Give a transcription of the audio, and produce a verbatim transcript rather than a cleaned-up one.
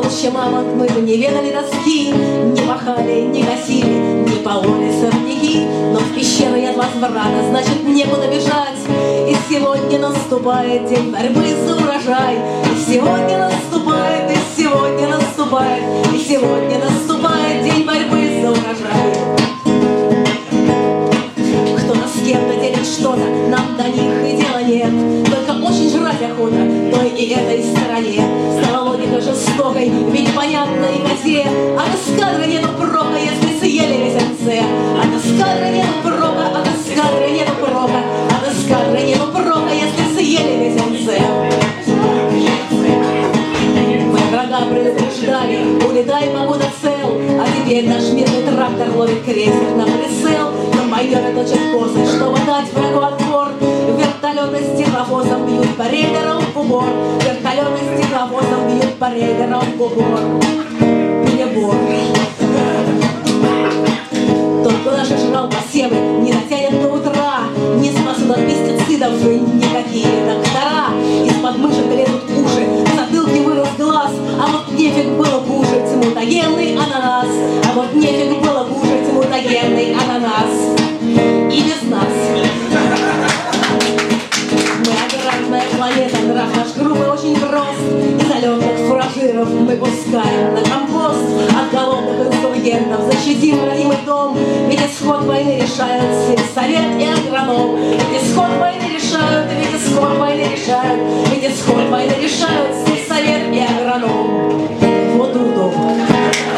молча мамонт, мы бы не ведали тоски, не пахали, не косили, не пололи сорняки. Но в пещеру нет возврата, значит, некуда бежать. И сегодня наступает день борьбы за урожай. И сегодня наступает, и сегодня наступает, и сегодня наступает день борьбы за урожай. Кто-то с кем-то делит что-то, нам до них и дела нет. Только очень жрать охота той и этой стороне. Стала логика жестокой, ведь понятной козе. От эскадры нету прока, если съели весь эн цэ. От эскадры нету прока, от эскадры нету прока, от эскадры нету прока, если съели весь эн цэ. Мы врага предупреждали, улетай, погода цел. А теперь наш мирный трактор ловит крейсер на прицел. Комбайнеры точат косы, чтобы дать врагу отпор. Вертолеты с тепловозом бьют по рейдерам в упор. Вертолеты с тепловозом бьют по рейдерам в упор. Перебор. Тот, кто даже жрал посевы, не дотянет до утра. Не спасут от пестицидов никакие доктора. Из-под мышек лезут уши, в затылке вырос глаз. А вот нефиг было кушать мутагенный ананас. А вот нефиг было кушать мутагенный ананас. И без нас. Мы аграрная планета, нрав наш грубый очень прост. И залетных фуражиров мы пускаем на компост. От голодных инсургентов защитим родимый дом. Ведь исход войны решают сельсовет и агроном. Ведь исход войны решают, ведь исход войны решают, ведь исход войны решают сельсовет и агроном. Вот удобно.